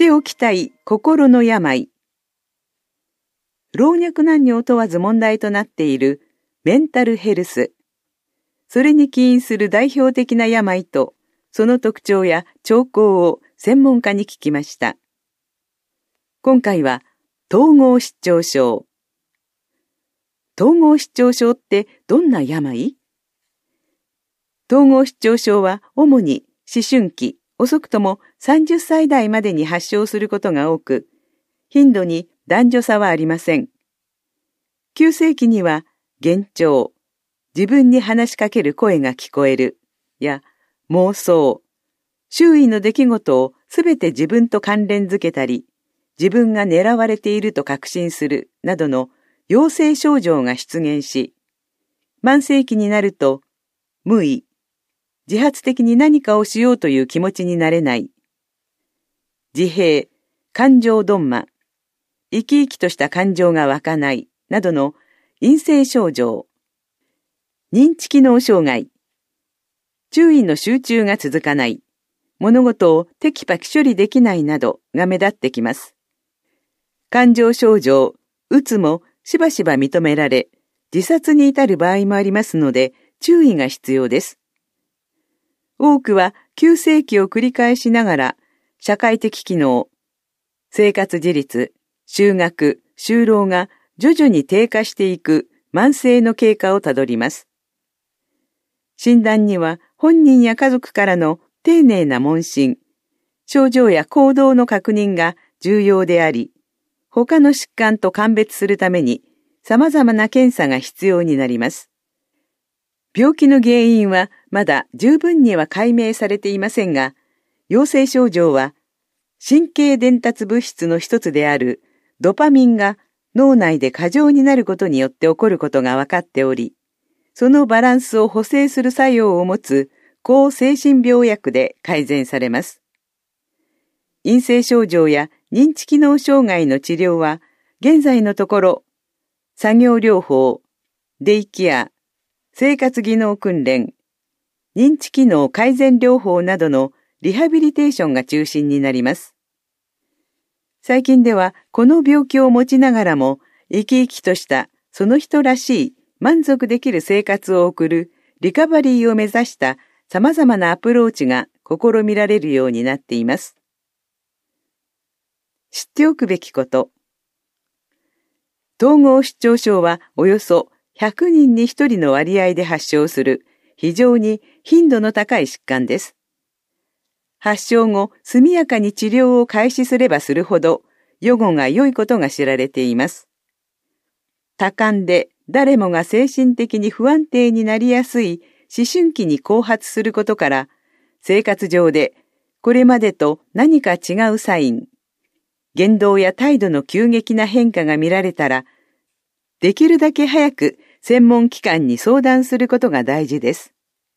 っておきたい心の病。老若男女を問わず問題となっているメンタルヘルス。それに起因する代表的な病と、その特徴や兆候を専門家に聞きました。今回は、統合失調症。統合失調症ってどんな病？統合失調症は主に思春期、遅くとも30歳代までに発症することが多く、頻度に男女差はありません。急性期には幻聴、自分に話しかける声が聞こえるや妄想、周囲の出来事をすべて自分と関連づけたり、自分が狙われていると確信するなどの陽性症状が出現し、慢性期になると無意、自発的に何かをしようという気持ちになれない、自閉、感情鈍麻、生き生きとした感情が湧かないなどの陰性症状、認知機能障害、注意の集中が続かない、物事をテキパキ処理できないなどが目立ってきます。感情症状、うつもしばしば認められ、自殺に至る場合もありますので注意が必要です。多くは急性期を繰り返しながら、社会的機能、生活自立、就学、就労が徐々に低下していく慢性の経過をたどります。診断には本人や家族からの丁寧な問診、症状や行動の確認が重要であり、他の疾患と鑑別するために様々な検査が必要になります。病気の原因はまだ十分には解明されていませんが、陽性症状は神経伝達物質の一つであるドパミンが脳内で過剰になることによって起こることが分かっており、そのバランスを補正する作用を持つ抗精神病薬で改善されます。陰性症状や認知機能障害の治療は現在のところ作業療法、デイケア、生活技能訓練、認知機能改善療法などのリハビリテーションが中心になります。最近ではこの病気を持ちながらも生き生きとしたその人らしい満足できる生活を送るリカバリーを目指した様々なアプローチが試みられるようになっています。知っておくべきこと。統合失調症はおよそ100人に1人の割合で発症する非常に頻度の高い疾患です。発症後、速やかに治療を開始すればするほど予後が良いことが知られています。多感で誰もが精神的に不安定になりやすい思春期に後発することから、生活上でこれまでと何か違うサイン、言動や態度の急激な変化が見られたら、できるだけ早く専門機関に相談することが大事です。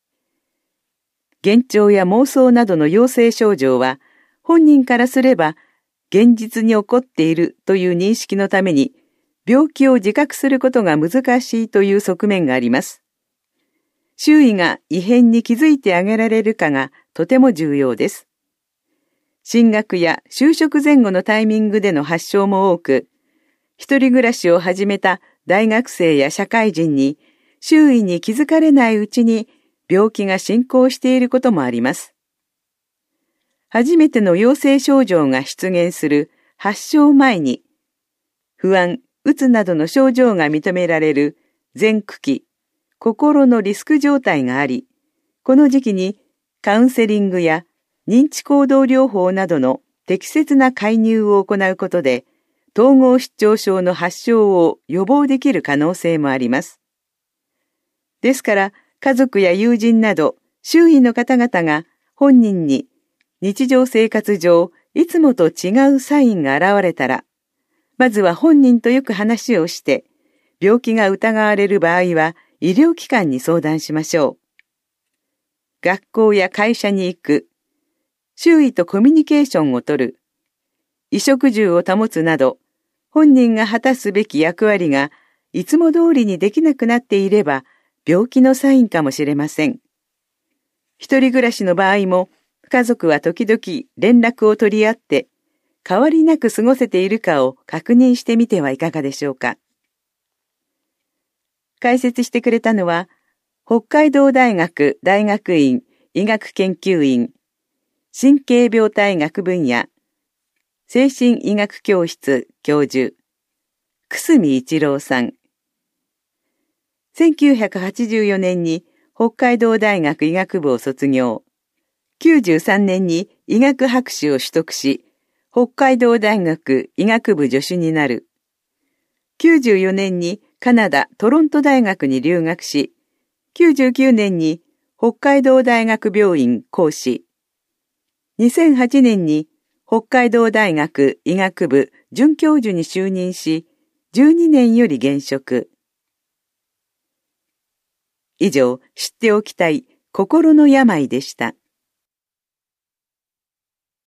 幻聴や妄想などの陽性症状は、本人からすれば現実に起こっているという認識のために、病気を自覚することが難しいという側面があります。周囲が異変に気づいてあげられるかがとても重要です。進学や就職前後のタイミングでの発症も多く、一人暮らしを始めた大学生や社会人に周囲に気づかれないうちに病気が進行していることもあります。初めての陽性症状が出現する発症前に、不安、うつなどの症状が認められる前駆期、心のリスク状態があり、この時期にカウンセリングや認知行動療法などの適切な介入を行うことで、統合失調症の発症を予防できる可能性もあります。ですから、家族や友人など周囲の方々が本人に日常生活上いつもと違うサインが現れたら、まずは本人とよく話をして、病気が疑われる場合は医療機関に相談しましょう。学校や会社に行く、周囲とコミュニケーションをとる、衣食住を保つなど、本人が果たすべき役割がいつも通りにできなくなっていれば、病気のサインかもしれません。一人暮らしの場合も、家族は時々連絡を取り合って、 変わりなく過ごせているかを確認してみてはいかがでしょうか。解説してくれたのは、北海道大学大学院医学研究院神経病態学分野精神医学教室教授、久住一郎さん。1984年に北海道大学医学部を卒業。93年に医学博士を取得し、北海道大学医学部助手になる。94年にカナダ・トロント大学に留学し、99年に北海道大学病院講師。2008年に北海道大学医学部准教授に就任し、12年より現職。以上、知っておきたい心の病でした。